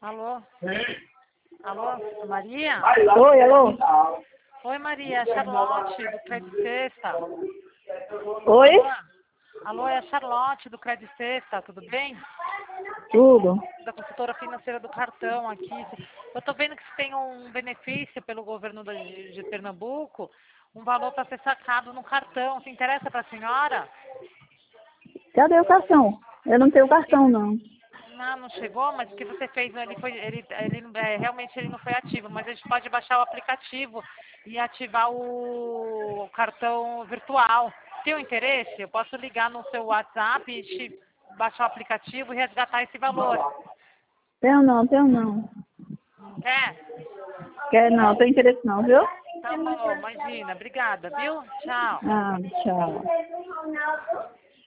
Alô? Alô, Maria? Oi, alô? Oi, Maria, é a Charlotte, do Crédito Sexta. Oi? Alô, é a Charlotte, do Crédito Sexta, tudo bem? Tudo. Da consultora financeira do cartão aqui. Eu tô vendo que você tem um benefício pelo governo de Pernambuco, um valor para ser sacado no cartão. Se interessa para a senhora? Cadê o cartão? Eu não tenho cartão, não. Não chegou, mas o que você fez, realmente ele não foi ativo, mas a gente pode baixar o aplicativo e ativar o cartão virtual. Tem um interesse? Eu posso ligar no seu WhatsApp e baixar o aplicativo e resgatar esse valor. Tenho não, tenho não. Não quer? Quer não, tenho interesse não, viu? Tá bom, imagina. Obrigada, viu? Tchau. Ah, tchau.